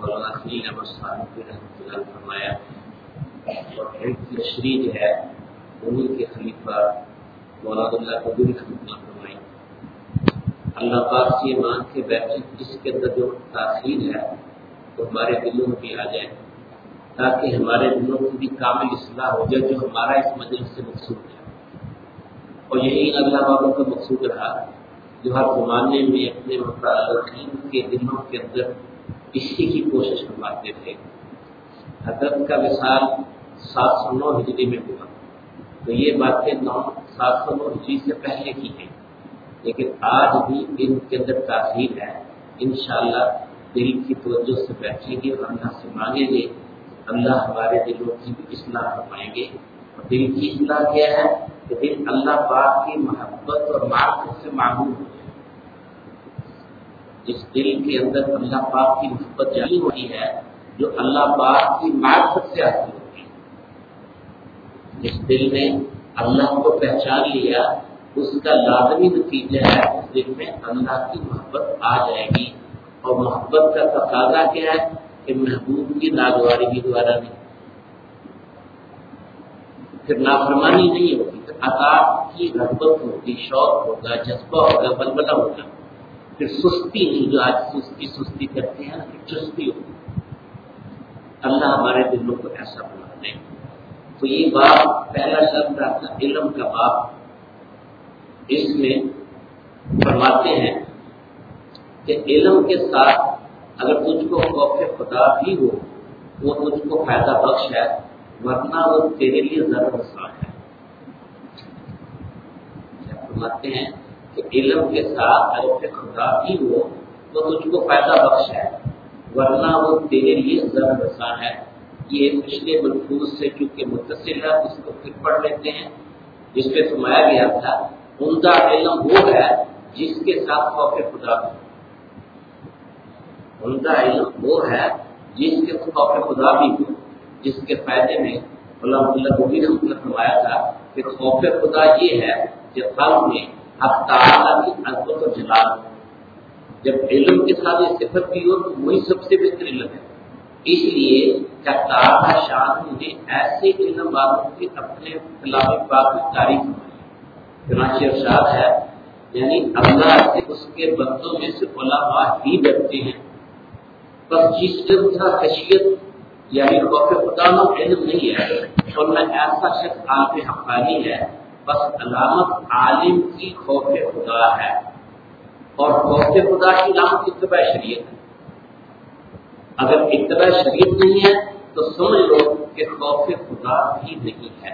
مولانا خلیل احمد صاحب رحمۃ اللہ فرمایا، اور تشریح جو ہے انہیں کے خلیفہ مولانا اللہ قبول رحمۃ اللہ فرمائی۔ اللہ پاک سے مان کے بیٹھے جس کے اندر جو تاثیر ہے وہ ہمارے دلوں میں بھی آ جائے، تاکہ ہمارے دلوں کی بھی کامل اصلاح ہو جائے، جو ہمارا اس مجلس سے مقصود ہے۔ اور یہی اللہ بابوں کا مقصود رہا جو ہر زمانے میں اپنے متعلقین کے دلوں کے اندر اسی کی کوشش فرماتے تھے۔ حضرت کا وصال 709 ہجری میں ہوا، تو یہ باتیں 709 ہجری سے پہلے کی ہیں، لیکن آج بھی ان کے اندر تاثیر ہے۔ انشاءاللہ دل کی توجہ سے بیٹھیں گے اور اللہ سے مانگیں گے، اللہ ہمارے دلوں کی بھی اصلاح فرمائیں گے۔ اور دل کی اصلاح کیا ہے کہ دل اللہ پاک کی محبت اور معرفت سے معمول ہو جائے۔ جس دل کے اندر اللہ پاک کی محبت جاری ہوئی ہے، جو اللہ پاک کی معرفت سے حاصل ہوتی ہے، جس دل نے اللہ کو پہچان لیا، اس کا لازمی نتیجہ ہے اس دل میں اللہ کی محبت آ جائے گی۔ اور محبت کا تقاضا کیا ہے کہ محبوب کی ناگواری دوبارہ نہیں، پھر نافرمانی نہیں ہوگی، پھر عطاعت کی رغبت ہوگی، شوق ہوگا، جذبہ ہوگا، بلبلہ ہوگا، پھر سستی نہیں، جو آج سستی کرتے ہیں نا، پھر چستی ہوگی۔ اللہ ہمارے دلوں کو ایسا بنا دے۔ تو یہ باب پہلا شرط تھا علم کا باب، اس میں فرماتے ہیں کہ علم کے ساتھ اگر تجھ کو خوف خدا بھی ہو وہ تجھ کو فائدہ بخش ہے، ورنہ وہ تیرے لیے ضرر نقصان ہے۔ فرماتے ہیں کہ علم کے ساتھ خوف خدا بھی ہو تو تجھ کو فائدہ بخش ہے، ورنہ وہ تیرے لیے ضرر نقصان ہے۔ یہ پچھلے ملفوظ سے چونکہ متصل ہے اس کو پھر پڑھ لیتے ہیں، جس پہ فرمایا گیا تھا عمدہ علم وہ ہے جس کے ساتھ خوف خدا ہو۔ عمدہ علم وہ ہے جس کے خوف خدا بھی ہو، جس کے فائدے میں علامہ اللہ قبول رحمۃ اللہ فرمایا تھا کہ خوف خدا یہ ہے کہ قلب میں حق تعالیٰ کی عظمت و جلال ہو۔ جب علم کے ساتھ یہ صفت بھی ہو تو وہی سب سے بہتر علم ہے۔ اس لیے تعالیٰ شان نے ایسے علم والوں کی اپنے کلام پاک کی تعریف کی، چنانچہ ارشاد ہے یعنی اللہ سے اس کے بندوں میں سے علماء ہی ڈرتے ہیں، بس جس علم کا خشیت یعنی خوف خدا میں علم نہیں ہے اور نہ ایسا شخص عالم حقانی ہے، بس علامت عالم کی خوف خدا ہے۔ اور خوف خدا کی علامت اتباع شریعت ہے۔ اگر اتباع شریعت نہیں ہے تو سمجھ لو کہ خوف خدا بھی نہیں ہے،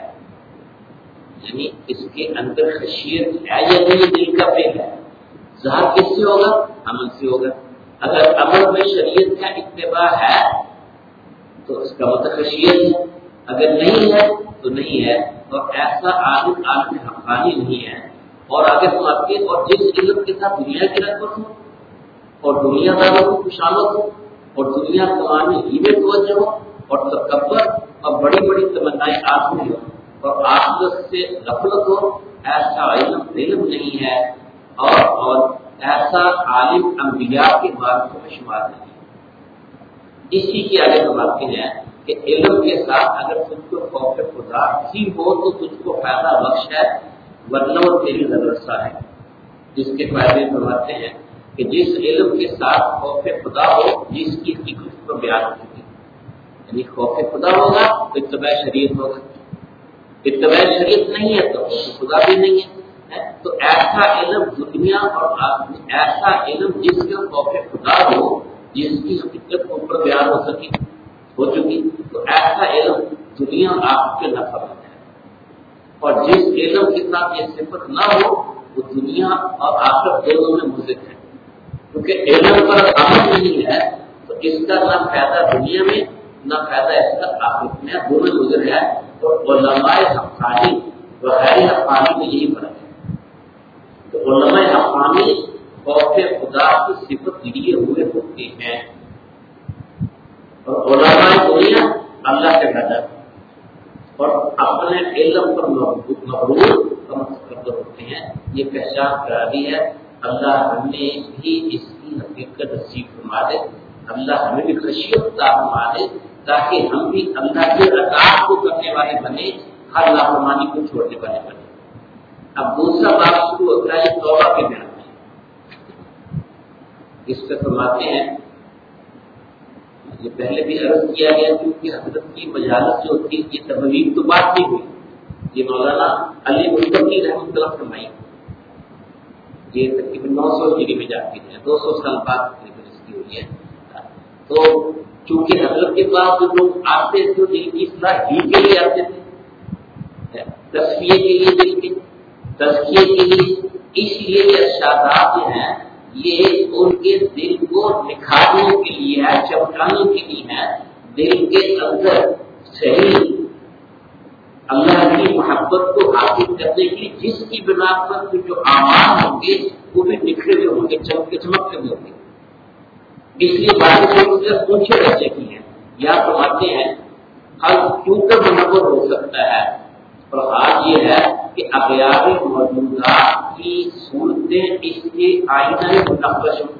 یعنی اس کے اندر خشیت ہے یا نہیں، دل کا فعل ہے۔ ظاہر کس سے ہوگا؟ عمل سے ہوگا۔ اگر عمل میں شریعت کا اتباع ہے تو اس کا مطلب خشیت ہے، اگر نہیں ہے تو نہیں ہے، اور ایسا عالم حقانی نہیں ہے۔ اور آگے سمجھتے ہیں اور جس علم کے ساتھ دنیا کی رغبت ہو اور دنیا داروں کو خوشامد ہو اور دنیا کمانے ہی میں توجہ ہو اور تکبر اور بڑی بڑی تمنائیں آدمی ہو اور آخرت سے غفلت ہو، ایسا علم نہیں ہے، اور ایسا عالم انبیاء کے وارثوں میں شمار نہیں ہے۔ اسی کی آگے سمجھتے ہیں کہ علم کے ساتھ اگر تجھ کو خوف خدا ہی ہو تو تجھ کو فائدہ بخش ہے، ورنہ وہ تیری ضرورت ہے۔ جس کے فائدے فرماتے ہیں کہ جس علم کے ساتھ خوف خدا ہو جس کی حقیقت کو بیان ہو چکی، یعنی خوف خدا ہوگا تو اتباع شریعت ہوگا، اتباع شریعت نہیں ہے تو خوف خدا بھی نہیں ہے۔ تو ایسا علم دنیا اور ایسا علم جس کے خوف خدا ہو جس کی حقیقت اوپر بیان ہو چکی، تو ایسا علم دنیا اور آخرت کے نفع ہے۔ اور جس علم کے ساتھ یہ صفت نہ ہو وہ دنیا اور آخرت دونوں میں مضر ہے، کیونکہ علم پر عمل نہیں ہے تو اس کا نہ فائدہ دنیا میں نہ فائدہ اس کا آخرت میں، دونوں مضر ہے۔ اور علماء حقانی و غیر حقانی میں یہی فرق ہے۔ تو علماء حقانی خوف خدا کی صفت لیے ہوئے ہوتے ہیں اور علماء دنیا اللہ سے ڈرتے اور اپنے علم پر مغرور ہوتے ہیں۔ یہ پہچان کرا دی ہے، اللہ ہمیں بھی اس کی حقیقت نصیب فرما دے۔ اللہ ہمیں بھی خشیت عطا فرما دے تاکہ ہم بھی اللہ کے اطاعت کو کرنے والے بنے، ہر نافرمانی کو چھوڑنے والے بنے۔ اب دوسرا باب شروع ہوتا ہے توبہ کے بیان میں۔ اس پہ فرماتے ہیں، یہ پہلے بھی عرض کیا گیا کیونکہ حضرت کی مجالس جو تھی یہ تبلیغ تو بات نہیں ہوئی، یہ مولانا علی ملتقی رحمۃ اللہ فرمائی، یہ تقریباً 900 ہجری میں جاتی ہے، 200 سال بعد تقریباً اس کی ہوئی ہے۔ تو چونکہ حضرت کے پاس جو لوگ آتے تھے وہ دل کی اصلاح ہی کے لیے آتے تھے، تصفیے کے لیے، دل کے تزکیے کے لیے، اس لیے یہ ارشادات جو ہیں یہ ان کے دل کو نکھارنے کے لیے ہے، چمکانے کے لیے ہے، دل کے اندر صحیح اللہ کی محبت کو حاصل کرنے کی، جس کی بنا پر جو اعمال ہوں گے وہ بھی نکھرے ہوئے ہوں گے، چمکتے ہوئے ہوں گے۔ اس لیے باتیں صرف اونچے درجے کی ہیں۔ یا فرماتے ہیں حل کیوں کر منور ہو سکتا ہے، اور آج یہ ہے کہ اغیار موجودات کی صورتیں اس کے آئینہ منقش ہوں،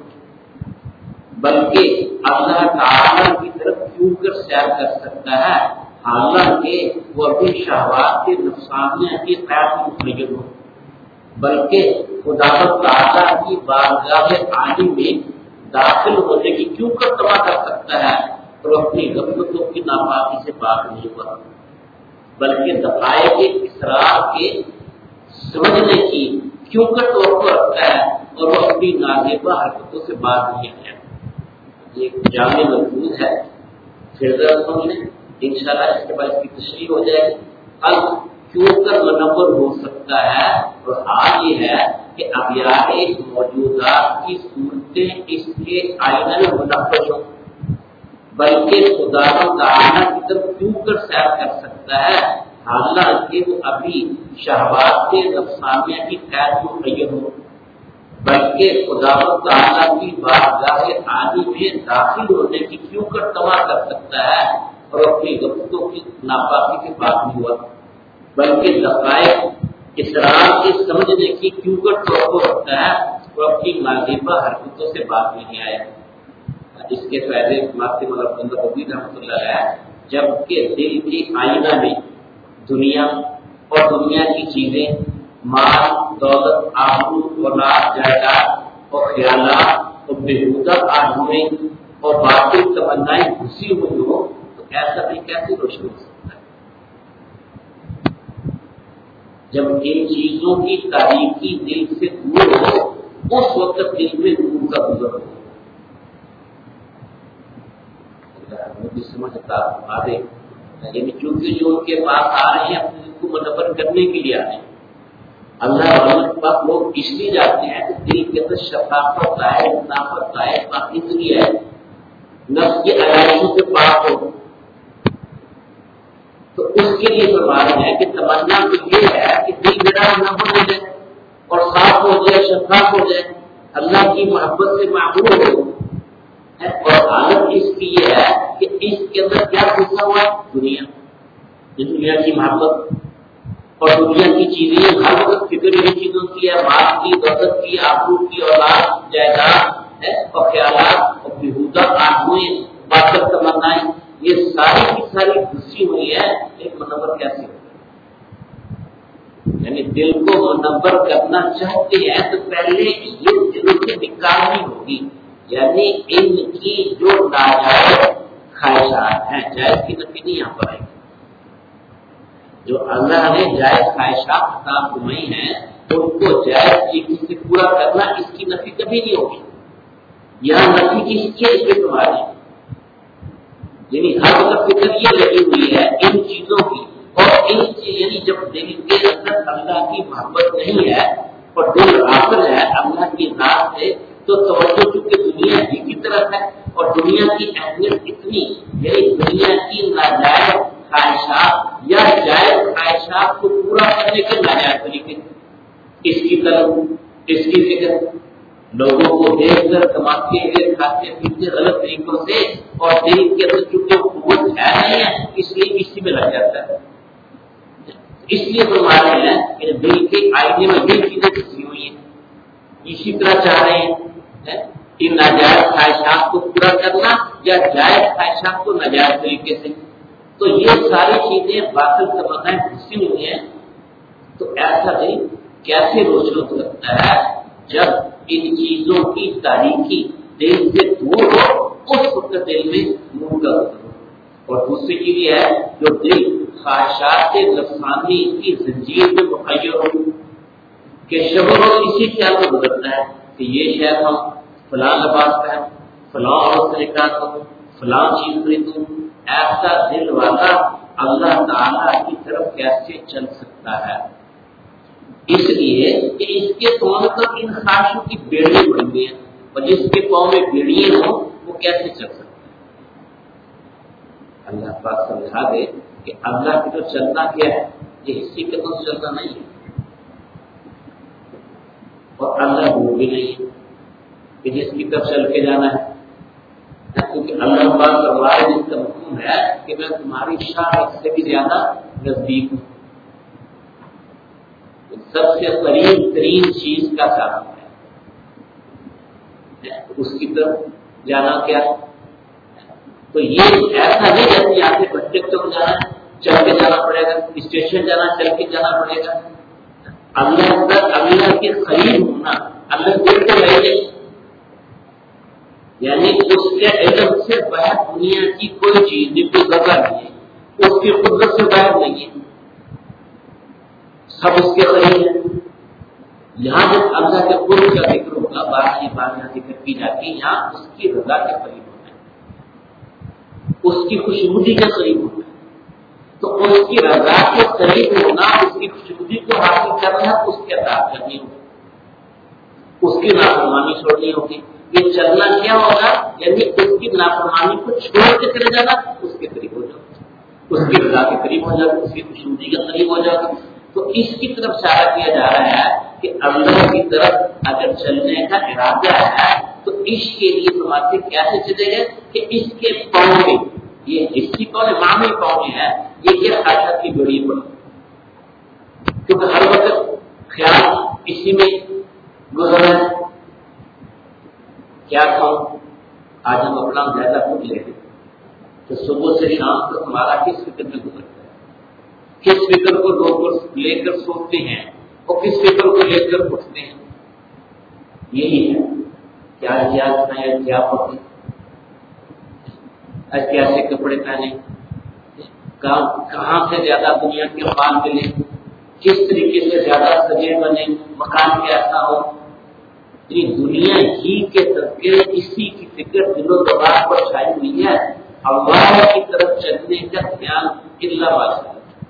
بلکہ اللہ تعالی کی طرف کیوں کر سیر کر سکتا ہے، حالانکہ وہ ابھی شہوات کے نقصانیہ کی قید میں مخیر ہو، بلکہ خدا تعالی کی بارگاہ عالی میں داخل ہونے کی کیوں کر تباہ کر سکتا ہے، اور اپنی غفلتوں کی ناپاکی سے پاک نہیں ہوا، بلکہ دقائق اسرار کے سمجھنے کی کیوں کر توقع رکھتا ہے، اور وہ اپنی نازیبہ حرکتوں سے باز نہیں آیا۔ یہ جامع مضمون ہے، پھر ذرا سن لیں، انشاءاللہ اس کے بعد اس کی تشریح ہو جائے گی۔ اب کیوں کر منور ہو سکتا ہے، اور حال یہ ہے کہ اغیار موجودات کی صورتیں اس کے آئینہ میں منقش ہوں، بلکہ خدا تعالیٰ کی طرف کیوں کر سیر کر سکتا ہے، حالانکہ وہ ابھی شہوات کے نفسانیہ کی قید میں مخیر ہو، بلکہ خدا تعالیٰ کی بارگاہ عالی میں داخل ہونے کی کیوں کر تباہ کر سکتا ہے، اور اپنی غلطیوں کی ناپاکی سے پاک نہیں ہوا، بلکہ دقائق اسرار کے سمجھنے کی کیوں کر توقع رکھتا ہے، اور اپنی نازیبہ حرکتوں سے باز نہیں آیا۔ اس کے فائدے ماتی مولانا عبید رحمۃ اللہ علیہ، جبکہ دل کی آئینہ میں دنیا اور دنیا کی چیزیں، مال، دولت، آبرو، اولاد، جائیداد اور خیالات اور بےہودہ آرزوئیں اور باطل تمنائیں گھسی ہوئی ہو، تو ایسا بھی کیسے روشن ہو سکتا ہے؟ جب ان چیزوں کی تاریکی دل سے دور ہو، اس وقت دل میں نور کا گزر ہو۔ سمجھتا آدھے یعنی چونکہ جو ان کے پاس آ رہے ہیں اپنے کو منور کرنے کے لیے آتے ہیں، اللہ والوں کے پاس لوگ اس لیے جاتے ہیں کہ دل کے اندر شفافت آئے، نافت آئے، پاکیزگی آئے، نفس کی علائشوں سے پاک ہو، تو اس کے لیے فرما رہے ہیں کہ تمنا تو یہ ہے کہ دل میرا منور ہو جائے اور صاف ہو جائے، شفاف ہو جائے، اللہ کی محبت سے معمور ہو، اور حالت اس کی یہ ہے کہ اس کے اندر کیا گھسا ہوا ہے؟ دنیا کی محبت اور دنیا کی چیزیں، ہر وقت فکر انہیں چیزوں کی ہے، مال کی، دولت کی، آبرو کی، اولاد، جائیداد اور خیالات اور بےہودہ آرزوئیں، باطل تمنائیں، یہ ساری کی ساری گھسی ہوئی ہے، ایک منور کیسے ہوگا؟ یعنی دل کو منور کرنا چاہتے ہیں تو پہلے یہ دل سے نکالنی ہوگی، یعنی ان کی جو ناجائز خواہشات ہیں، جائز کی نفی نہیں یہاں پر آئے گی، جو اللہ نے جائز خواہشات عطا فرمائی ہیں ان کو جائز طریقے سے پورا کرنا، اس کی نفی کبھی نہیں ہوگی۔ یہاں نفی کس کی ہے؟ اس پہ تمہاری یعنی ہر وقت فکر یہ لگی ہوئی ہے ان چیزوں کی، اور ان یعنی جب دل کے اندر اللہ کی محبت نہیں ہے اور دل غافل ہے اللہ کی ذات سے، تو توجہ چونکہ دنیا ہی کی طرف ہے، اور دنیا کی اہمیت اتنی، یعنی دنیا کی ناجائز خواہشات یا جائز خواہشات کو پورا کرنے کے ناجائز طریقے، اس کی طرف، اس کی فکر، لوگوں کو دیکھ کر کماتے ہوئے کھاتے پیتے غلط طریقوں سے، اور دل کے اندر چونکہ قوت ہے نہیں ہے اس لیے اسی میں لگ جاتا ہے۔ اس لیے فرما رہے ہیں کہ دل کے آئینے میں یہ چیزیں گھسی ہوئی ہیں، اسی طرح چاہ رہے ہیں ان ناجائز خواہشات کو پورا کرنا یا جائز خواہشات کو ناجائز طریقے سے. تو یہ ساری چیزیں باطل تمنائیں گھسی ہوئی ہیں. تو ایسا نہیں کیسے روشن ہو سکتا ہے جب ان چیزوں کی تاریخی دل سے دور ہو اس وقت دل میں نور کا ذکر ہو. اور دوسری چیز یہ ہے جو دل خواہشات نفسانی کی زنجیر میں مخیر ہو کہ شب و روز اسی خیال میں گزرتا ہے کہ یہ شاید ہم فلاں لباس پہن فلاں عورت سے نکاح کروں فلاں چیز خریدوں. ایسا دل والا اللہ تعالیٰ کی طرف کیسے چل سکتا ہے؟ اس لیے کہ اس کے پاؤں تک ان خواہشوں کی بیڑیاں بڑھ گئی ہیں اور جس کے پاؤں میں بیڑیاں ہوں وہ کیسے چل سکتا ہے؟ اللہ پاک سمجھا دے کہ اللہ کی طرف چلنا کیا ہے، یہ اسی کے طرف چلنا نہیں ہے. اور اللہ وہ بھی نہیں ہے کہ جس کی طرف چل کے جانا ہے، کیونکہ اللہ پاک فرمائے جس کا حکم ہے کہ میں تمہاری شاخ سے بھی زیادہ نزدیک ہوں. سب سے قریب ترین چیز کا کام ہے اس کی طرف جانا. کیا تو یہ ایسا نہیں جیسے یہاں سے بچے کی طرف جانا ہے چل کے جانا پڑے گا، اسٹیشن جانا چل کے جانا پڑے گا. اللہ کے قریب ہونا اللہ دل کو لے لے، یعنی اس کے علم سے باہر دنیا کی کوئی چیز نہیں، کوئی جگہ نہیں ہے، اس کی قدرت سے باہر نہیں ہے، سب اس کے قریب ہے. یہاں جب اللہ کے قرب کا ذکر ہوگا باقی باتیں ذکر کی جاتی ہیں، یہاں اس کی رضا کے قریب ہونا ہے، اس کی خوشبودی کے قریب ہونا ہے. تو اس کی رضا کے قریب ہونا، اس کی خوشبودی کو حاصل کرنا، اس کے اطاعت کرنی ہوگی، اس کی نافرمانی چھوڑنی ہوگی. یہ چلنا کیا ہوگا؟ یعنی اس کی نافرمانی کو چھوڑ کے چلے جانا، اس کے قریب ہو جاؤ، اس کی رضا کے قریب ہو جاؤ، اس کی خوشبودی کے قریب ہو جاؤ. تو اس کی طرف اشارہ کیا جا رہا ہے کہ اللہ کی طرف اگر چلنے کا ارادہ ہے تو عشق کے لیے تمہارے کیسے چلے گئے کہ اس کے پاؤں میں یہ اسی پاؤں میں معنی پاؤں میں ہے یہ کیا خواہشات کی بڑی پڑ، کیونکہ ہر وقت خیال اسی میں گزر ہے. کیا کہوں، آج ہم اپنا جائزہ خود لے لیں کہ صبح سے شام تک ہمارا کس فکر میں گزرتا ہے، کس فکر کو لوگ لے کر سوچتے ہیں اور کس فکر کو لے کر اٹھتے ہیں. یہی ہے کیا کیا کیا پڑھیں، کیسے کپڑے پہنے، کہاں سے زیادہ دنیا کے مال ملے، کس طریقے سے زیادہ سجے بنے، مکان کیسا ہو. دنیا ہی کے تذکرے اسی کی فکر دل و دماغ پر چھائی ہوئی ہے. اللہ کی طرف چلنے کا خیال اللہ باشا.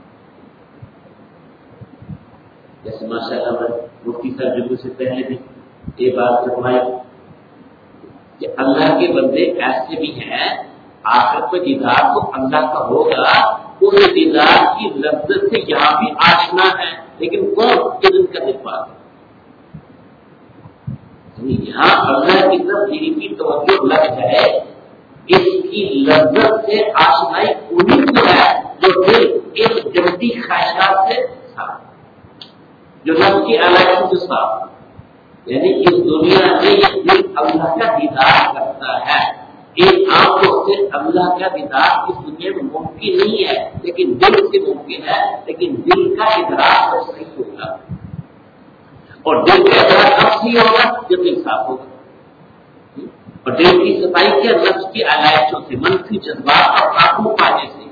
جیسے ماشاء اللہ مفتی صاحب جلوس سے پہلے بھی یہ بات فرمائی کہ اللہ کے بندے ایسے بھی ہیں آخر میں دیدار تو اللہ کا ہوگا، اس دیدار کی لذت سے یہاں بھی آشنا ہے، لیکن کون ان کا دفاع ہے. یہاں اللہ کی طرف دل کی توجہ لگ جائے، اس کی لذت سے آشنائی انہیں کو ہے جو دل ایک جلدی خواہشات سے صاف، جو نفس کی علائق سے صاف. یعنی اس دنیا میں یہ دل اللہ کا دیدار کرتا ہے. ایک آنکھوں سے اللہ کا دیدار اس دنیا میں ممکن نہیں ہے، لیکن دل سے ممکن ہے. لیکن دل کا ادراک تو صحیح ہوگا، اور دل کا ادراک کب صحیح ہوگا جب دل صاف ہوگا. اور دل کی صفائی کیا؟ نفس کی علائشوں سے، منفی جذبات اور قابو پانے سے.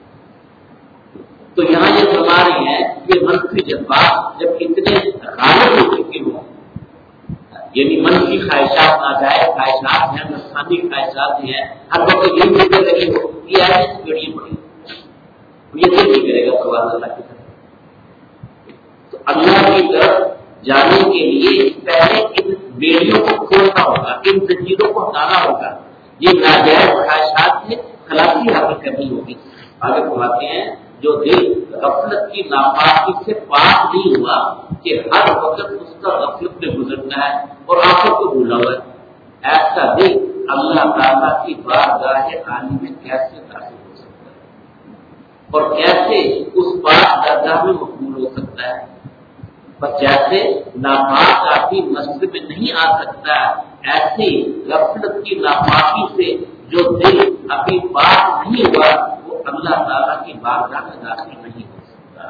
تو یہاں یہ فرما رہی ہے یہ منفی جذبات جب اتنے غالب ہو چکے ہوں، یعنی منفی خواہشات نہ جائے، خواہشات ہیں نفسانی خواہشات بھی ہیں، ہر وقت یہ فکر لگی ہو یہ آئے گڑی پڑی، یہ نہیں کرے گا سوال اللہ کی طرف. تو اللہ کی طرف جانے کے لیے پہلے ان بیڑیوں کو کھولنا ہوگا، ان زنجیروں کو ہٹانا ہوگا. یہ ناجائز خواہشات سے خلاصی حاصل کرنی ہوگی. آگے فرماتے ہیں جو دل غفلت کی ناپاکی سے پاک نہیں ہوا کہ ہر وقت اس کا غفلت میں گزرنا ہے اور آنکھوں کو بھولا ہوا ہے، ایسا دل اللہ تعالیٰ کی بارگاہ عالی میں کیسے داخل ہو سکتا ہے اور کیسے اس پاک درگاہ میں مقبول ہو سکتا ہے. بس جیسے ناپاک آدمی مسجد میں نہیں آ سکتا، ایسی غفلت کی ناپاکی سے جو دل ابھی پاک نہیں ہوا وہ اللہ تعالیٰ کی بارگاہ میں داخل نہیں ہو سکتا.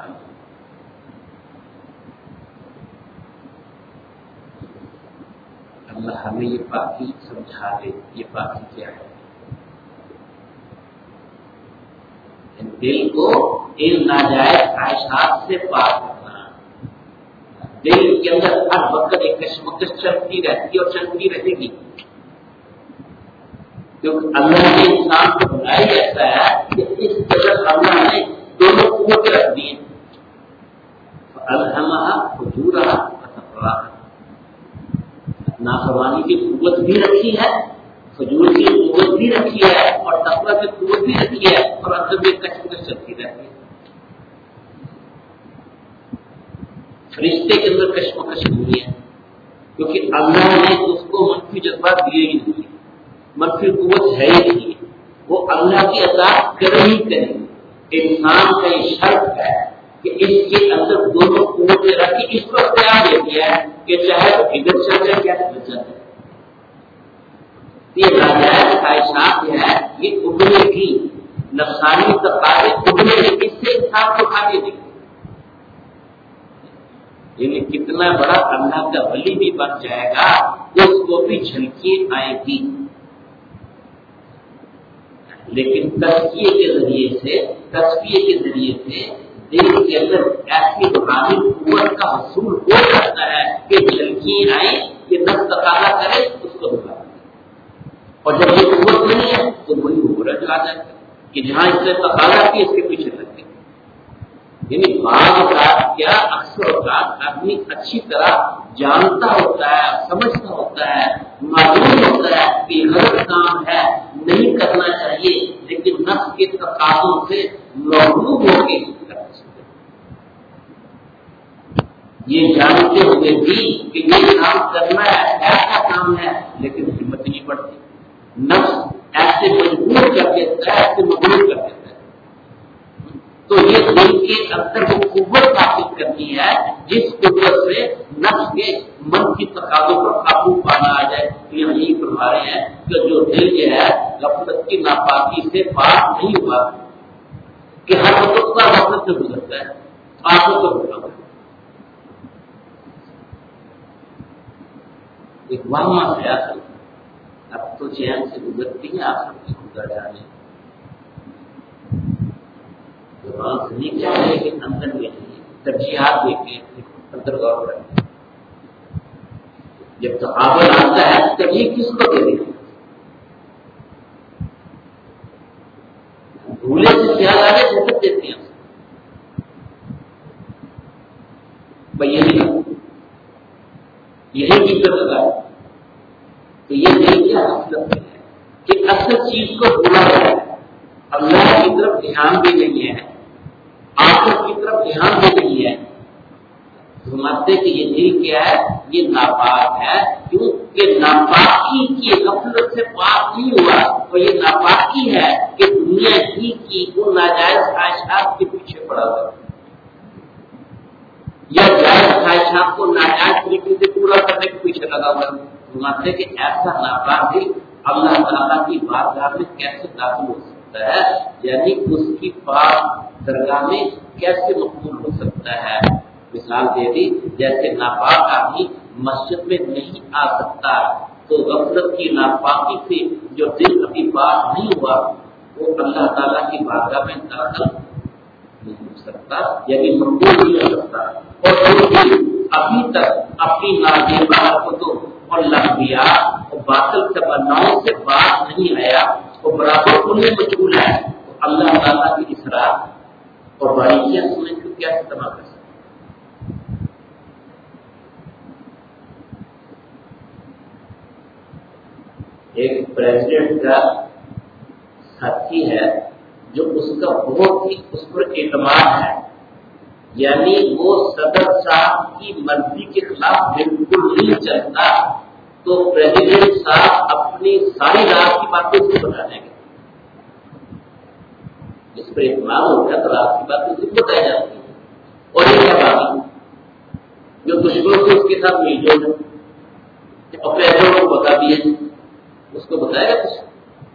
اللہ ہمیں یہ پاکی سمجھا دے. یہ پاکی کیا ہے؟ دل کو ان ناجائز خواہشات سے پاک کرنا. دل کے اندر ہر وقت ایک کشمکش چلتی رہتی اور چلتی رہے گی، کیونکہ اللہ نے انسان کو بنایا ایسا ہے کہ اس طرح اللہ نے دونوں قوتیں رکھ دی ہیں. الہمہا فجورہا وتقواہا. نافرمانی کی قوت بھی رکھی ہے، فجور کی قوت بھی رکھی ہے، اور تقویٰ کی قوت بھی رکھی ہے، اور اندر میں کشمکش چلتی رہتی ہے. فرشتے کے اندر کشمکش نہیں ہے، کیونکہ اللہ نے اس کو منفی جذبات دیے ہی نہیں، منفی قوت ہے ہی نہیں. وہ اللہ کی اطاعت کرے ہی کرے. انسان کا یہ شرط ہے کہ اس کے اندر دونوں قوتیں رکھی. اس کو اختیار دے دیا ہے کہ چاہے وہ ادھر چل جائے یا ادھر چل جائے. یہ ناجائز خواہشات ہے، یہ ابھرے کی نفسانی تقاضے ابھرے کی، اس سے انسان کو کھانے دیں. یعنی کتنا بڑا اللہ کا ولی بھی بن جائے گا اس کو بھی جھلکی آئے گی، لیکن تزکیے کے ذریعے سے دل کے اندر ایسی روحانی قوت کا حصول ہو جاتا ہے کہ جھلکی آئے کہ نفس تقاضا کرے اس کو دکھا دے. اور جب یہ قوت نہیں ہے تو وہی عبرت آ جائے گا کہ جہاں اس نے تقاضا کی اس کے پیچھے لگ گئے. یعنی بعض اوقات کیا اکثر اوقات آدمی اچھی طرح جانتا ہوتا ہے، سمجھتا ہوتا ہے، معلوم ہوتا ہے کہ غلط کام ہے، نہیں کرنا چاہیے، لیکن نفس کے تقاضوں سے مغلوب ہو کے کرنا چاہیے. یہ جانتے ہوئے بھی کہ یہ کام کرنا ہے، ایسا کام ہے، لیکن ہمت نہیں پڑتی. نفس ایسے مجبور کر دیتا ہے، ایسے مجبور کر دیتا ہے. تو یہ دل کے اندر وہ قوت حاصل کرنی ہے جس قوت سے نفس کے من کی تقاضوں پر قابو پانا آ جائے. تو یہ یہی فرما رہے ہیں کہ جو دل جو ہے غفلت کی ناپاکی سے پاک نہیں ہوا کہ ہر وقت کا غفلت سے گزرتا ہے، آنکھوں کو گزرتا ہے. ایک واہمہ خیال اب تو چین سے گزرتی ہے، آپ سب کی گزر جانے نہیں چاہیے کہ اندر میں ترجیحات دے کے اندر غور کریں. جب تقابل آتا ہے ترجیح کس کو دے دیں؟ بھولے سے خیال آ جائے جھٹک دیتے ہیں بھائی یہی فکر لگا. تو یہ نہیں کیا مطلب ہے کہ اصل چیز کو بھولا جائے. اللہ کی طرف دھیان بھی نہیں ہے، آخر کی طرف دھیان بھی نہیں ہے. سمجھتے کہ یہ دل کیا ہے؟ یہ ناپاک ہے. کیونکہ ناپاکی کی غفلت سے پاک نہیں ہوا، اور یہ ناپاکی ہے کہ دنیا ہی کی ان ناجائز خواہشات کے پیچھے پڑا ہوا یا جائز خواہشات کو ناجائز طریقے سے پورا کرنے کے پیچھے لگا ہوا. سمجھتے کہ ایسا ناپاک دل اللہ تعالیٰ کی بارگاہ میں کیسے داخل ہو سکتا ہے، یعنی اس کی پاک درگاہ میں کیسے مقبول ہو سکتا ہے. مثال دے دی جیسے ناپاک آدمی مسجد میں نہیں آ سکتا، تو غفلت کی ناپاکی سے جو دل ابھی پاک نہیں ہوا وہ اللہ تعالیٰ کی بارگاہ میں داخل نہیں ہو سکتا، یعنی مقبول نہیں ہو سکتا. اور جو بھی ابھی تک اپنی ناجائز حرکتوں اور لغویات اور باطل تمناؤں سے باز نہیں آیا، وہ برابر انہیں مشغول ہے. تو اللہ تعالیٰ کی اسرار اور باریکیاں سمجھ کر کیا استعمال کر سکتے. ایک پریزیڈنٹ کا ساتھی ہے جو اس کا بہت ہی اس پر اعتماد ہے، یعنی وہ صدر صاحب کی مرضی کے خلاف بالکل نہیں چلتا، تو پریزیڈنٹ صاحب اپنی ساری رات کی باتیں اس کو بتا دیں گے. جس پر اعتماد ہوتا ہے تو رات کی باتیں اس کو بتائی جاتی ہیں. اور یہ کیا بات جو دشمنوں سے اس کے ساتھ مل جول اور پیسوں کو بتا دیا، اس کو بتائے گا کچھ؟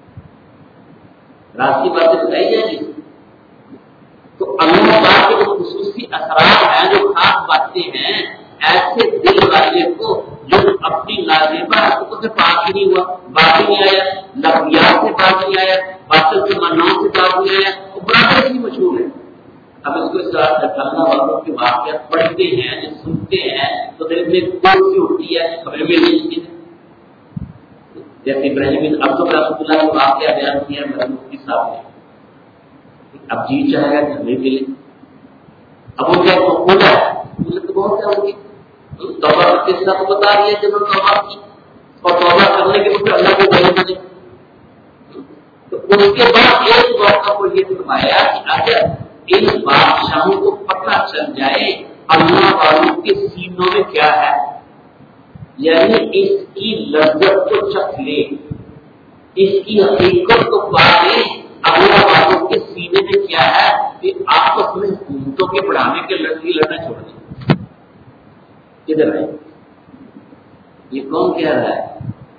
رات کی باتیں بتائی جائیں گی؟ تو اللہ پاک کے جو خصوصی اثرات ہیں، جو خاص باتیں ہیں، ایسے دل والے کو جو اپنی لازمہ حقوق سے پاک ہی نہیں ہوا، باقی نہیں آیا، لفظیات سے پاک نہیں آیا، باطل کے معناؤں سے پاک نہیں آیا، وہ برابر ہی مشہور ہے۔ اب اس کو اس طرح اللہ والوں کے واقعات پڑھتے ہیں، سنتے ہیں تو دل میں کوئی سی ہوتی ہے، خبریں مل نہیں ہے۔ جیسے ابراہیم بن عبد رحمۃ اللہ کا واقعہ بیان کیا ہے مفتی صاحب نے، اب جی چاہے گا کہ ہمیں ملے، اب وہ کیا بولا ہے، مجھے تو بہت ہے ہوگی توبہ کا قصہ تو بتا دیا جب ہم توبہ کی، اور توبہ کرنے کے بعد اللہ کو بھائی بنے، تو اس کے بعد ایک موقع کو یہ فرمایا کہ اگر ان بادشاہوں کو پتہ چل جائے اللہ والوں کے سینوں میں کیا ہے، یعنی اس کی لذت کو چکھ لے، اس کی حقیقت کو پا لے، اللہ والوں کے سینے میں کیا ہے، کہ آپس میں حکومتوں کے بڑھانے کے لڑنا چھوڑ دیں۔ کدھر ہے یہ؟ کون کہہ رہا ہے؟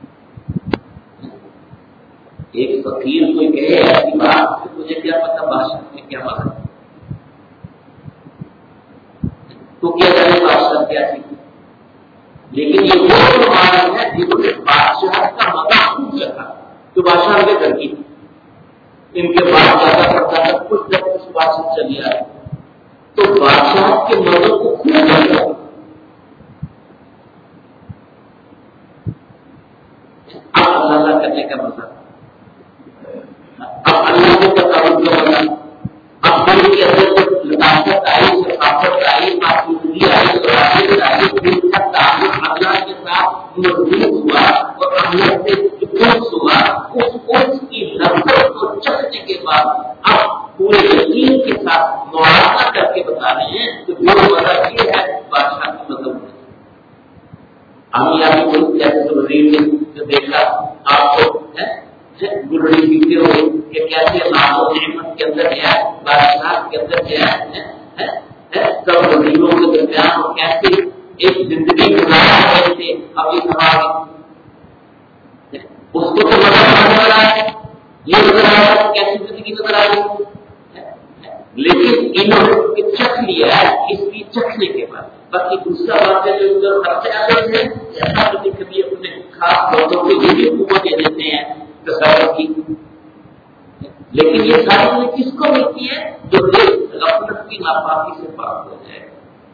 ایک فقیر کوئی کہے ایسی بات، مجھے کیا پتا بادشاہ نے کیا مانا، تو کیا جائے بادشاہ کیا چیز، لیکن یہ وہ معلوم ہے جنہوں نے بادشاہ کا مذاق خوب چکا، تو بادشاہ کے گھر کی ان کے بعد زیادہ کرتا ہے، کچھ نہ کچھ بادشاہ چلی آئے، تو بادشاہ کے مذہب کو خوب چلتا، اب اللہ کرنے کا مطلب، اب اللہ کو تصاویر کا مطلب، اب دل کے اندر لطافت آئی، ثقافت آئی، معصومیت آئی، صلاحیت آئی، دل کا تعلق اللہ کے ساتھ مضبوط ہوا اور اللہ سے دوست ہوا، اس کی لذت کو چکھنے کے بعد اب پورے یقین کے ساتھ موازنہ کر کے بتا رہے ہیں کہ جو مزہ یہ ہے بادشاہ کی مطلب ہے۔ ہم ملک جیسے وزیر نے جو دیکھا آپ کو گرڑی پیتے ہوئے کہ کیسے نام و نعمت کے اندر ہے، بادشاہ کے اندر ہے، سب وزیروں کے درمیان اور کیسے ایک زندگی گزارا رہے تھے، اب یہ سوال اس کو تو نظر آ ہے، یہ نظر آ رہا ہے کیسی زندگی نظر آ رہی ہے، لیکن انہوں نے چکھ لیا ہے اس کی چکھنے کے بعد۔ باقی دوسرا بات ہے جو ادھر خرچے آ رہے ہیں، ایسا کبھی کبھی اپنے خاص لوگوں کے لیے بھی حکومت دے دیتے ہیں تصاویر کی، لیکن یہ ساری کس کو ملتی ہے؟ جو غفلت کی ناپاکی سے پاک ہو جائے،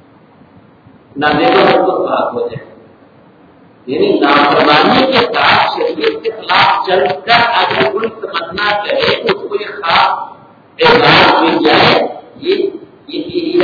نادیبت کو پاک ہو جائے، یعنی نافرمانی کے ساتھ شریعت کے خلاف چل کر اگر کوئی تمنا کرے تو اس کو یہ خاص اعزاز مل جائے، یہ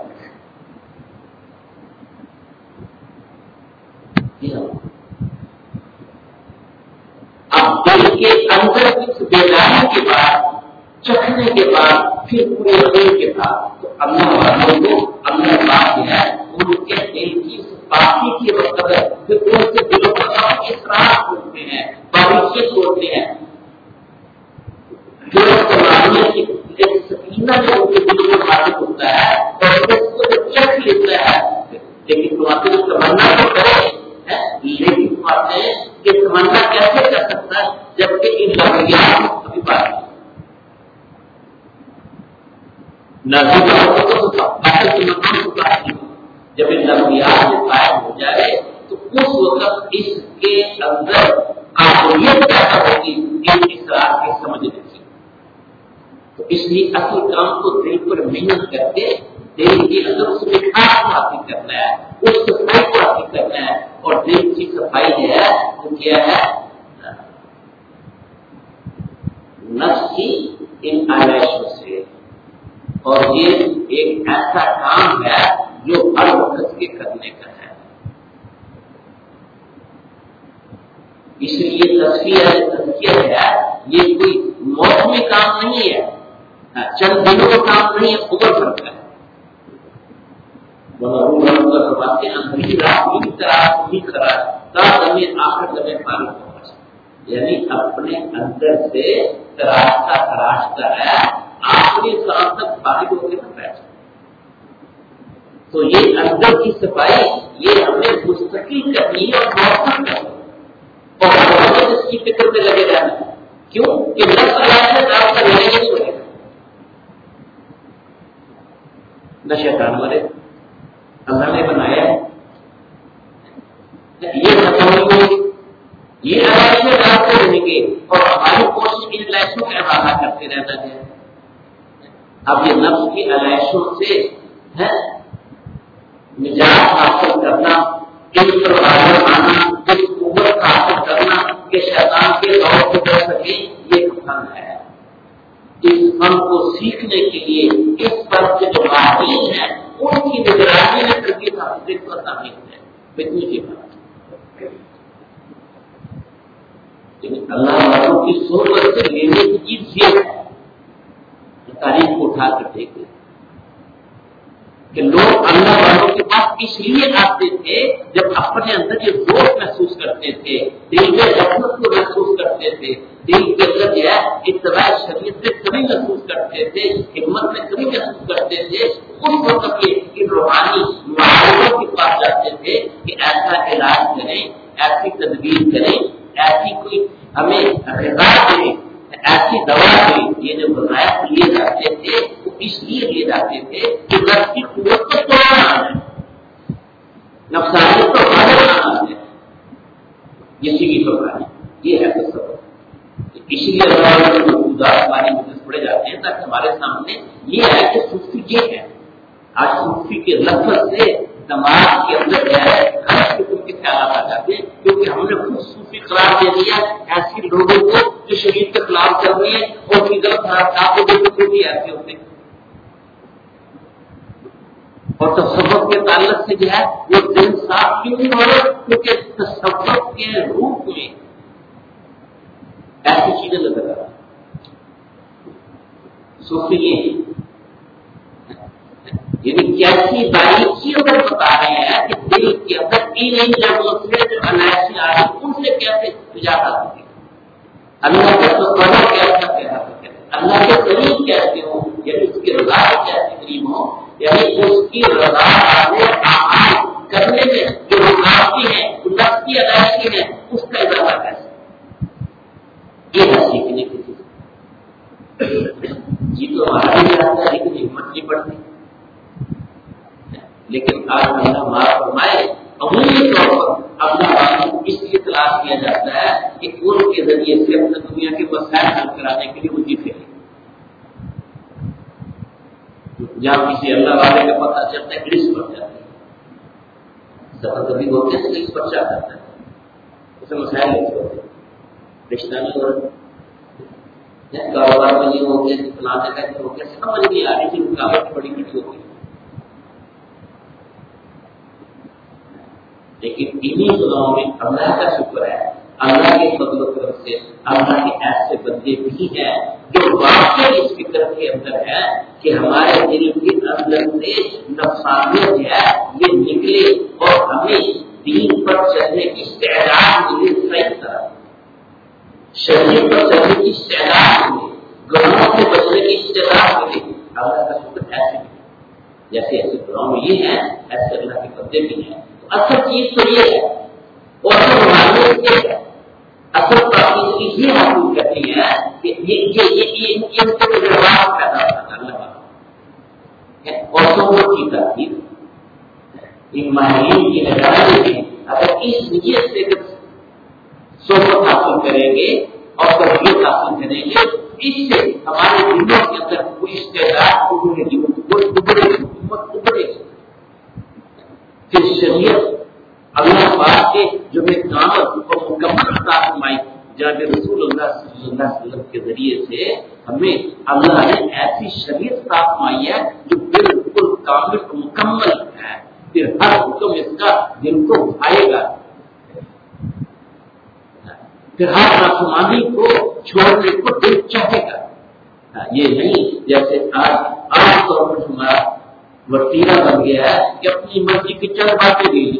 اب دل کے اندر کچھ بیداری کے بعد، چکھنے کے بعد، پھر پورے دل کے بعد، تو اللہ والوں کو اللہ پاک ہے ان کے دل کی پاکی کی مطلب ہے، پھر ان کے دلوں پر اصرار ہوتے ہیں، باریکیت ہوتے ہیں، جو سکینہ جو ان کے دلوں میں حاصل ہوتا ہے اور اس کو چکھ لیتا ہے، لیکن تمہارے جو تمنا تو کرے، لیکن تمہارے کہ تمنا کیسے کر سکتا ہے جبکہ ان لفظیات کبھی بات نہیں جب ان لفظیات سے قائم ہو جائے تو اس وقت اس کے اندر قابلیت پیدا ہوگی ان اسرار کی سمجھنے کی۔ تو اس لیے اصل کام کو دل پر محنت کر کے دل کے اندر اس مٹھاس کو حاصل کرنا ہے، اس صفائی کو حاصل کرنا ہے، اور دل کی صفائی جو ہے وہ کیا ہے؟ نفس کی ان آلائشوں سے، اور یہ ایک ایسا کام ہے جو ہر وقت کے کرنے کا ہے۔ اس لیے تزکیہ ہے یہ کوئی موسمی کام نہیں ہے، چند دنوں کا کام نہیں ہے، عمر بھر کا ہے۔ یعنی اپنے اندر سے تراشتا ہے، آخری سال تک فارغ ہو کے بیٹھ۔ تو یہ اندر کی صفائی یہ ہمیں مستقل کرنی ہے اور موثر کرنی ہے، اور ہمیں اس کی فکر میں لگے جانا ہے۔ کیوں کہ نفس اللہ سے آپ کا لڑائی نہیں ہوگا، نہ شیطان مرے، اللہ نے بنایا ہے، یہ ختم ہوگی، یہ علائشیں ڈالتے رہیں گے اور ہماری کوشش ان علائشوں کا احاطہ کرتے رہنا ہے۔ اب یہ نفس کی علائشوں سے نجات حاصل کرنا، اس پر غالب آنا، اس قوت حاصل کرنا کہ شیطان کے دور سے کر سکے، یہ فن ہے۔ اس فن کو سیکھنے کے لیے اس پر کے جو ماہرین ہیں ان کی نگرانی میں تربیت حاصل کرنا ہے، فتنی کی بات۔ لیکن اللہ والوں کی صحبت سے لینے کی چیز یہ ہے، تاریخ کو اٹھا کر دیکھیں کہ لوگ اللہ والوں کے پاس اس لیے آتے تھے جب اپنے اندر یہ ذوق محسوس کرتے تھے، دل میں رحمت کو محسوس کرتے تھے، دل کے اندر جو ہے اتباع شریعت سے کمی محسوس کرتے تھے، ہمت میں کمی محسوس کرتے تھے، اس وقت یہ روحانی معالجوں کے پاس جاتے تھے کہ ایسا علاج کریں، ایسی تدبیر کریں، ایسی کوئی ہمیں غذا دیں، ایسی دوا دیں۔ یہ جو غذائیں لیے جاتے تھے وہ اس لیے لیے جاتے تھے کہ نفس کی قوت کو توڑنا ہے، نفسانیت کو بدل آنا ہے، اسی کی سوچانی یہ ہے تصور۔ اسی لیے ہمارے مجلس پڑے جاتے ہیں تاکہ ہمارے سامنے یہ ہے کہ صوفی یہ ہے۔ آج صوفی کے لفظ سے دماغ کے اندر جو ہے ہر قسم کے خیالات آ جاتے ہیں، کیونکہ ہم نے خود صوفی قرار دے دیا ایسے لوگوں کو جو شریعت کے خلاف چل رہے ہیں اور کی غلط حرکات کو بھی ایسے ہوتے ہیں۔ اور تصوف کے تعلق سے جو ہے وہ دل صاف کیوں نہیں ہو رہا؟ کیونکہ تصوف کے روپ میں ایسی چیزیں نظر آ رہی۔ صوفی یعنی کیسی باریکی اگر بتا رہے ہیں کہ دل کے اندر نہیں جب جو انائشی آ رہی ان سے کیسے نجات آتی ہے، اللہ کا تصور کیسا پیدا کرتے ہیں، اللہ کے قریب کیسے ہو، یعنی اس کی رضا کیسے قریب ہو، یعنی اس کی رضا کرنے میں جو رکاوٹیں ہیں جو نفس کی ادائیگی ہے اس کا اضافہ کیسے، یہ ہے سیکھنے کی چیز۔ یہ تو ہمارا بھی آتا ہے لیکن ہمت نہیں پڑتی۔ لیکن آج اللہ معاف فرمائے عمومی طور پر اللہ والوں کو اس لیے تلاش کیا جاتا ہے کہ ان کے ذریعے سے اپنے دنیا کے مسائل حل کرانے کے لیے وہ جیتے ہیں۔ جہاں کسی اللہ والے کا پتہ چلتا ہے گریس پڑ جاتا ہے، سفر کبھی ہوتے ہیں تو گریس پڑ جاتا ہے، اسے مسائل نہیں ہوتے، رشتہ نہیں ہو رہا، کاروبار میں نہیں ہو گیا، فلانے کا نہیں ہو گیا، سمجھ نہیں آ رہی تھی، رکاوٹ بڑی بڑی ہو گئی۔ لیکن انہیں گناہوں میں اللہ کا شکر ہے، اللہ کے فضل و کرم سے اللہ کے ایسے بندے بھی ہیں جو واقعی اس فکر کے اندر ہے کہ ہمارے دل کے اندر سے نفسانیت جو ہے یہ نکلے اور ہمیں دین پر چلنے کی استعداد ملے، صحیح طرح شریعت پر چلنے کی استعداد ملے، گناہوں سے بچنے کی استعداد ملے۔ اللہ کا شکر ایسے جیسے ایسے گناہوں میں یہ ہیں ایسے اللہ کے بندے بھی ہیں۔ اصل چیز تو یہ ہے اور یہ ہے، اصل پاکیزگی یہ حاصل کرتی ہے کہ یہ تجربات پیدا ہوتا ہے اللہ اور صحبت کی ترتیب ان ماہرین کی نگرانی میں اگر اس نیت سے صحبت حاصل کریں گے اور تربیت حاصل کریں گے، اس سے ہمارے دلوں کے اندر کوئی استعداد ابھرے گی، ابھرے گی۔ پھر شریعت اللہ پاک کے جو میں کامل اور مکمل عطا فرمائی جناب رسول اللہ صلی اللہ علیہ وسلم کے ذریعے سے ہمیں اللہ نے ایسی شریعت عطا فرمائی ہے جو بالکل کامل اور مکمل ہے، پھر ہر حکم اس کا دل کو بھائے گا، پھر ہر نافرمانی کو چھوڑنے کو دل چاہے گا۔ یہ نہیں جیسے آج طور پر ہمارا وسیلہ بن گیا ہے کہ اپنی مرضی کی چند باتیں دی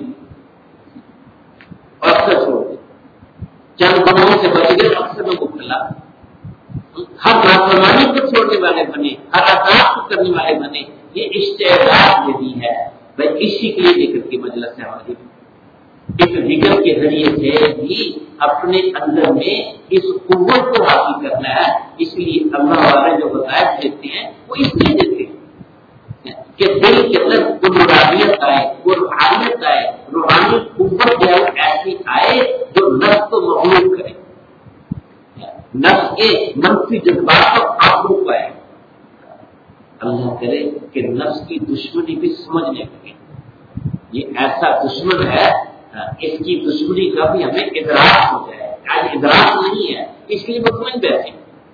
اور اکثر چھوڑ دی، چند گناہوں سے بچ گئے، اکثر میں مبتلا، ہر نافرمانی کو چھوڑنے والے بنے، ہر اطاعت کو کرنے والے بنے۔ یہ استعداد یہی ہے بھائی اسی کے لیے ذکر کی مجلس ہے ہماری. اس ذکر کے ذریعے سے بھی اپنے اندر میں اس قوت کو حاصل کرنا ہے. اس لیے اللہ والے جو ہدایت دیتے ہیں وہ اس لیے دیتے ہیں کہ دل کے اندر وہ مرادیت آئے, وہ روحانیت آئے, روحانی قوت جو ہے ایسی آئے جو نفس کو مغلوب کرے, نفس کے منفی جذبات کو قابو پائے. اللہ کرے کہ نفس کی دشمنی بھی سمجھنے لگے. یہ ایسا دشمن ہے, اس کی دشمنی کا بھی ہمیں ادراک ہو جائے. آج ادراک نہیں ہے, اس لیے مطمئن بیٹھے.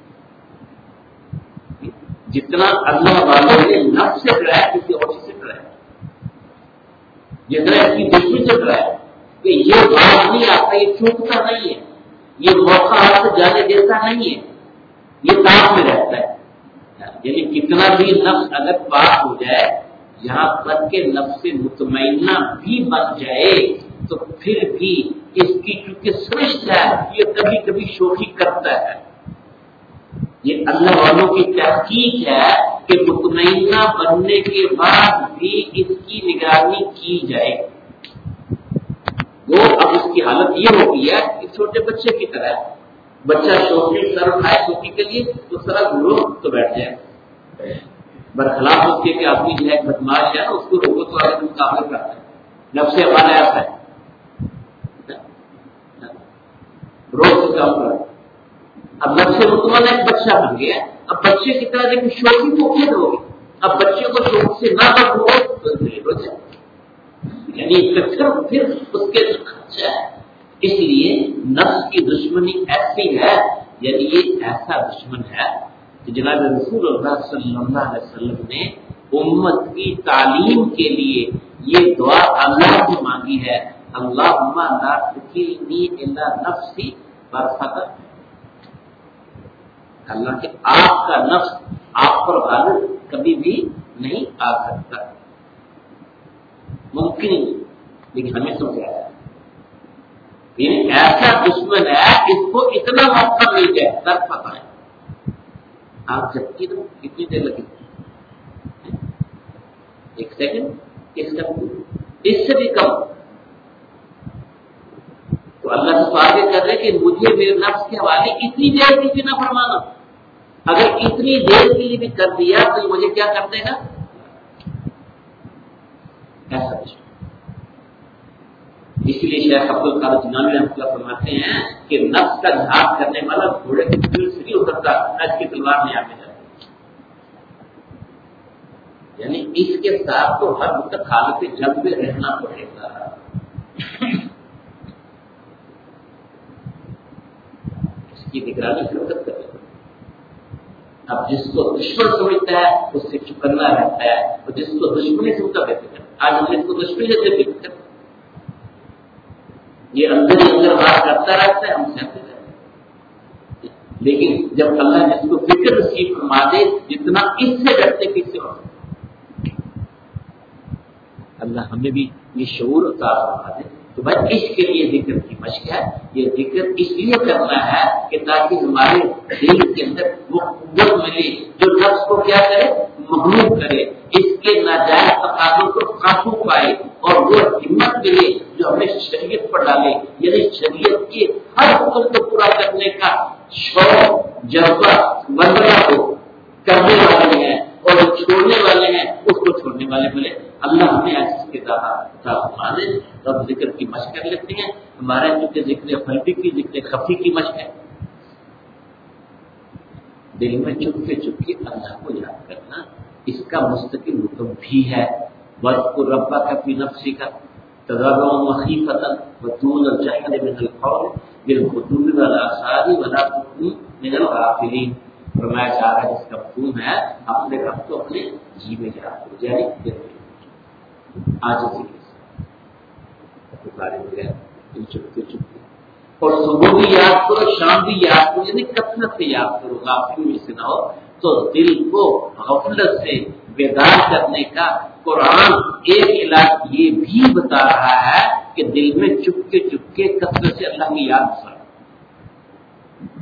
جتنا اللہ والوں نے نفس سے ڈرایا کسی اور سے ڈرایا, جتنا اس کی دشمنی سے ڈرایا کہ یہ باز نہیں آتا, یہ چوکتا نہیں ہے, یہ موقع ہاتھ سے جانے دیتا نہیں ہے, یہ کام میں رہتا ہے. یعنی کتنا بھی نفس اگر پاک ہو جائے, یہاں تک کہ نفس مطمئنہ بھی بن جائے تو پھر بھی اس کی چونکہ سمجھتا ہے یہ کبھی کبھی شوخی کرتا ہے. یہ اللہ والوں کی تحقیق ہے کہ مطمئنہ بننے کے بعد بھی اس کی نگرانی کی جائے. وہ اب اس کی حالت یہ ہو گئی ہے کہ چھوٹے بچے کی طرح ہے. بچہ شوخی سر اٹھائے شوخی کے لیے تو سر گھرو تو بیٹھ جائے, برخلاف اس کے کہ آدمی جو ہے بدماش ہے اس کو روکو تو آگے مقابلے کرتا ہے. نفس ہمارا ایسا ہے, روز سے کام کرا. اب نفس مطمئنہ ایک بچہ بن گیا, اب بچے کی طرح دیکھیں شوخی تو کھیل ہوگی, اب بچے کو شوق سے نہ ہو تو ہو جائے, یعنی پھر اس کے خرچہ ہے. اس لیے نفس کی دشمنی ایسی ہے, یعنی یہ ایسا دشمن ہے کہ جناب رسول اللہ صلی اللہ علیہ وسلم نے امت کی تعلیم کے لیے یہ دعا اللہ سے مانگی ہے, اللہم لا تکلنی الی نفسی طرفۃ. اللہ کے آپ کا نفس آپ پر غالب کبھی بھی نہیں آ سکتا, ممکن نہیں, لیکن ہمیں سمجھایا ہے یعنی ایسا دشمن ہے اس کو اتنا موقع مل جائے تب پتہ ہے. آپ جب کی تو کتنی دیر لگی, ایک سیکنڈ, اس سے بھی کم. تو اللہ سے سوال کر رہے کہ مجھے میرے نفس کے حوالے اتنی دیر کی بھی نہ فرمانا. اگر اتنی دیر کے لیے بھی کر دیا تو مجھے کیا کر دے گا, ایسا دشمن. اسی لیے شیخ عبدالقادر جیلانی رحمۃ اللہ فرماتے ہیں کہ نفس کا جہاد کرنے والا گھوڑے کی دل سے نہیں اترتا, نفس کی تلوار میں آگے جاتی. یعنی اس کے ساتھ تو ہر وقت حالت جنگ میں رہنا پڑے گا. اس کی نگرانی کی مدد کرے گا. اب جس کو دشمن سمجھتا ہے اس سے چکنا رہتا ہے, اور جس کو دشمنی سمجھتا ہے, آج ہم نے اس کو دشمنی جیسے فکر کرتے, یہ اندر ہی اندر بات کرتا رہتا ہے, ہم سہتے رہتے ہیں. لیکن جب اللہ جس کو فکر نصیب فرما دے جتنا اس سے ڈرتے کس سے ہو, اللہ ہمیں بھی یہ شعور عطا فرما دے. تو بھائی اس کے لیے ذکر کی مشق ہے. یہ ذکر اس لیے کرنا ہے کہ تاکہ ہمارے دل کے اندر وہ قوت ملے جو نفس کو کیا کرے, مغلوب کرے, اس کے ناجائز تقاضوں کو قابو پائے, اور وہ ہمت ملے جو ہمیں شریعت پر ڈالے. یعنی شریعت کے ہر حکم کو پورا کرنے کا شوق, جذبہ, مندرہ کو کرنے والے ہیں, اور جو چھوڑنے والے ہیں اس کو چھوڑنے والے بولے. اللہ ہمیں ایسی کتاب دے. اب ذکر کی مشق کر لیتے ہیں. ہمارا چونکہ ذکر قلبی کی, ذکر خفی کی مشق ہے. دل میں چپکے چپکے اللہ کو یاد کرنا, اس کا مستقل حکم بھی ہے. وَاذْكُرْ رَبَّكَ فِي نَفْسِكَ تَضَرُّعًا وَخِيفَةً وَدُونَ الْجَهْرِ مِنَ الْقَوْلِ بِالْغُدُوِّ وَالْآصَالِ وَلَا تَكُونْ مِنَ الْغَافِلِينَ. فرمایا جا رہا ہے اس کا مفہوم ہے اپنے رب کو اپنے جی میں یاد ہو جائے. آج چپکے چپکے, اور صبح بھی یاد کرو, شام بھی یاد کرو, یعنی کثرت سے یاد کرو, غافل میں سے نہ ہو. تو دل کو غفلت سے بیدار کرنے کا قرآن ایک علاج یہ بھی بتا رہا ہے کہ دل میں چپکے چپکے کثرت سے اللہ کی یاد سر.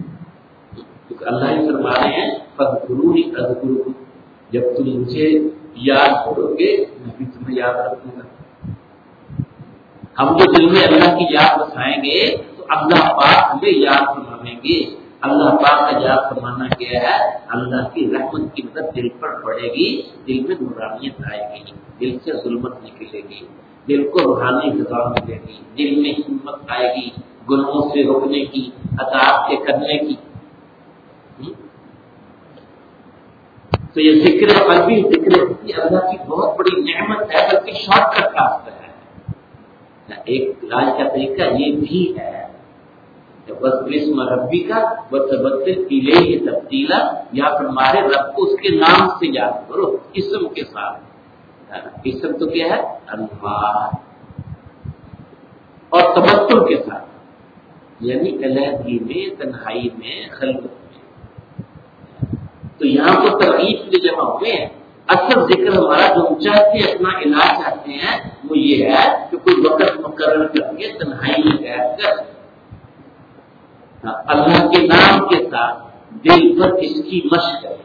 اللہ ہی فرما رہے ہیں فَاذْكُرُونِي أَذْكُرْكُمْ, جب تم مجھے یاد کرو گے میں بھی تمہیں یاد رکھوں گا. ہم جو دل میں اللہ کی یاد بسائیں گے تو اللہ پاک ہمیں یاد فرمائیں گے. اللہ پاک کا یاد فرمانا کیا ہے؟ اللہ کی رحمت کی مدد دل پر پڑے گی، دل میں نورانیت آئے گی، دل سے ظلمت نکلے گی، دل کو روحانی غذا ملے گی، دل میں ہمت آئے گی گناہوں سے روکنے کی، اطاعت کے کرنے کی. تو یہ ذکر قلبی، ذکر کی اللہ کی بہت بڑی نعمت ہے، بلکہ شارٹ کٹ راستہ ہے. ایک علاج کا طریقہ یہ بھی ہے کہ بس اسم ربی کا بتبدل الیہ تبدیلا، یا پھر ہمارے رب کو اس کے نام سے یاد کرو، اسم کے ساتھ. اسم تو کیا ہے؟ اللہ. اور تبتل کے ساتھ، یعنی علیحدگی میں، تنہائی میں، خلوت میں. تو یہاں تو ترغیب کے جمع ہوئے ہیں. اصل ذکر ہمارا جو ہم چاہتے ہیں، اپنا علاج چاہتے ہیں، وہ یہ ہے کہ کوئی وقت مقرر کر کے تنہائی میں بیٹھ کر اللہ کے نام کے ساتھ دل پر اس کی مشق کریں.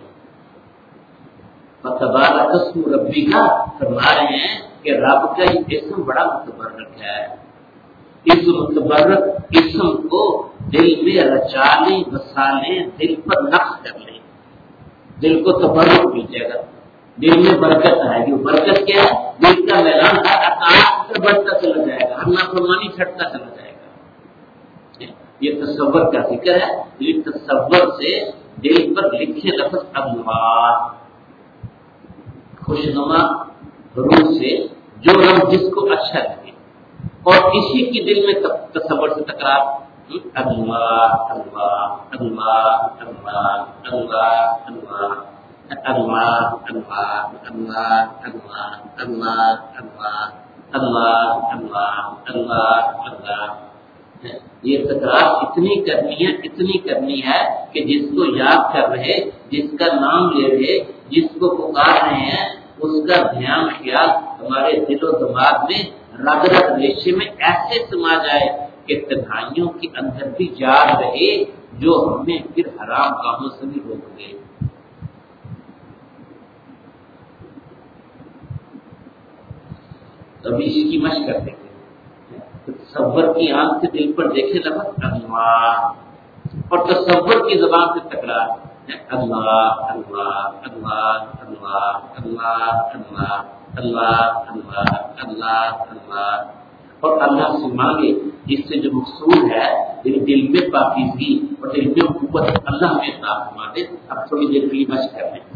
تبارک اسم ربی کا فرما رہے ہیں کہ رب کا یہ اسم بڑا متبرک ہے. اس متبرک اسم کو دل میں رچا لیں، بسا لیں، دل پر نقش کر لیں. دل کو تبرک دیجیے گا، دل میں برکت آئے گی. برکت کیا ہے؟ دل کا میلان اطاعت سے بڑھتا چلا جائے گا، ہر نافرمانی چھٹتا چلا جائے گا. یہ تصور کا ذکر ہے. یہ تصور سے دل پر لکھے لفظ اللہ، خوشنما حروف سے جو رنگ جس کو اچھا لگے، اور اسی کی دل میں تصور سے تکرار. اللہ اللہ اللہ اللہ اللہ اللہ اللہ اللہ اللہ اللہ اللہ اللہ اللہ اللہ اللہ. یہ تکرار اتنی کرنی ہے کہ جس کو یاد کر رہے، جس کا نام لے رہے، جس کو پکار رہے ہیں، اس کا دھیان خیال ہمارے دل و دماغ میں رگ رگ ریشے میں ایسے سما جائے کہ تنہائیوں کے اندر بھی یاد رہے، جو ہمیں پھر حرام کاموں سے بھی روک گے. ابھی اس کی مشق کرتے ہیں. تصور کی آنکھ سے دل پر دیکھے لفظ اللہ، اور تصور کی زبان سے تکرار اللہ اللہ اللہ اللہ اللہ اللہ اللہ اللہ اللہ اللہ. اور اللہ سے مانگے جس سے جو مقصود ہے، دل میں پاکیزگی اور دل میں قوت اللہ میں عطا فرما دے. اب تھوڑی دیر کے لیے مشق کر لیں.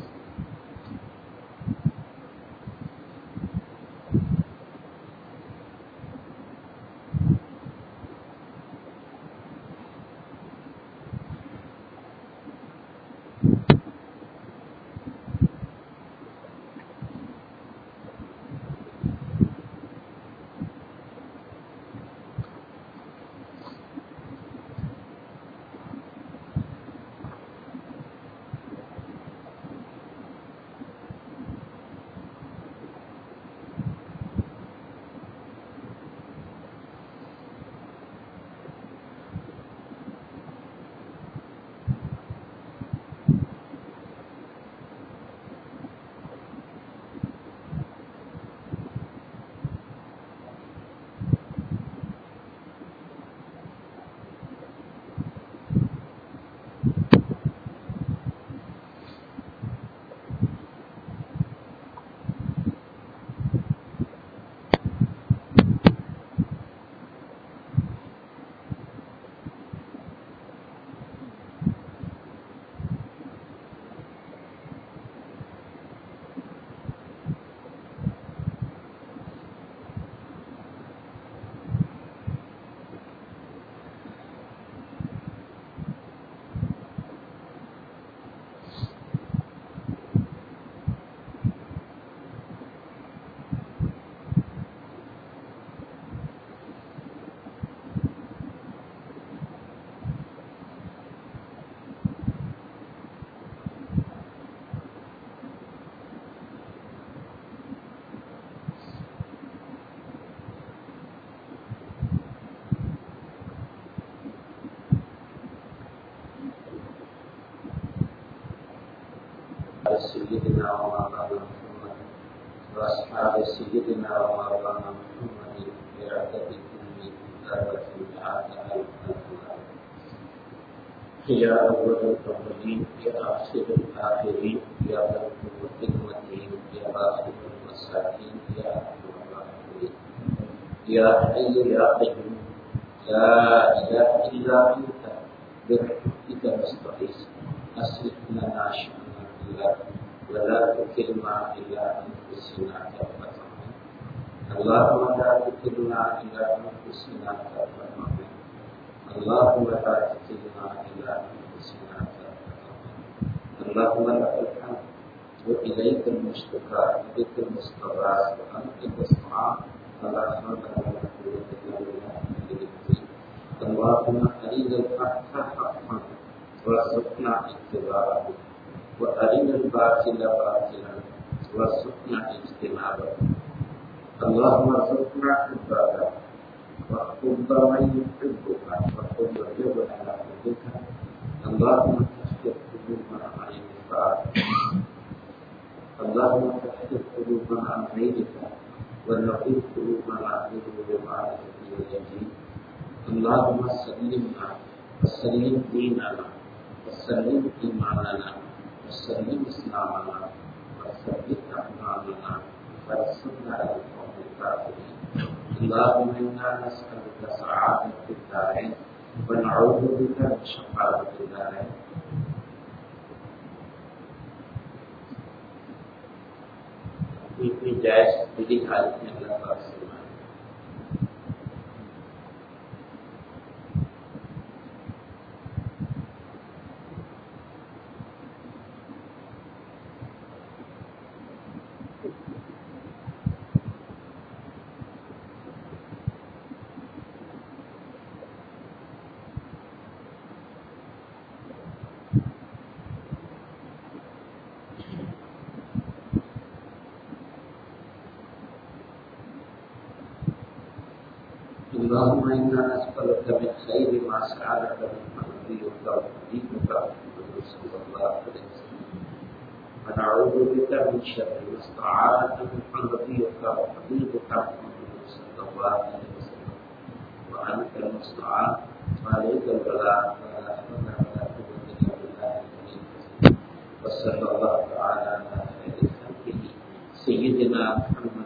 سيدنا ومولانا محمد وأصحاب سيدنا ومولانا محمد بعدد كل ذرة عدد يا أول الأولين يا آخر الآخرين يا ذا القوة المتين يا آخر المساكين يا أرحم الراحمين يا حي يا قيوم لا إله إلا أنت برحمتك نستغيث أصلح لنا شأننا كله ولا تكلنا إلى أنفسنا طرفة عين اللهم لا تكلنا إلى أنفسنا طرفة عين اللهم لا تكلنا إلى أنفسنا طرفة عين اللهم لك الحمد وإليك المشتكى وبك المستغاث وأنت المستعان فلا حول ولا قوة إلا بالله اللهم أرنا الحق حقا وارزقنا اتباعه وأرنا الباطل باطلا وارزقنا اجتنابه اللهم ارزقنا حبك وحب من يحبك وحب الرضا على حبك اللهم تحفظ قلوبنا عن النفاق اللهم تحفظ قلوبنا عن غيرك ونقل قلوبنا بنور معرفتك واليقين اللهم سلمنا وسلم ديننا وسلم إيماننا وسلم إسلامنا وثبت أعمالنا وانصرنا على القوم الكافرين اللهم إنا نسألك سعادة الدارين ونعوذ بك من شقاوة الدارين اتنی جائز دلی حالت میں اللہ پاک سے اللهم إنا نسألك من خير ما سألك منه نبيك وحبيبك محمد صلى الله عليه وسلم ونعوذ بك من شر ما استعاذك منه نبيك وحبيبك محمد صلى الله عليه وسلم وأنت المستعان وعليك البلاغ ولا حول ولا قوة إلا بالله العلي العظيم وصلى الله تعالى على خير خلقه سيدنا محمد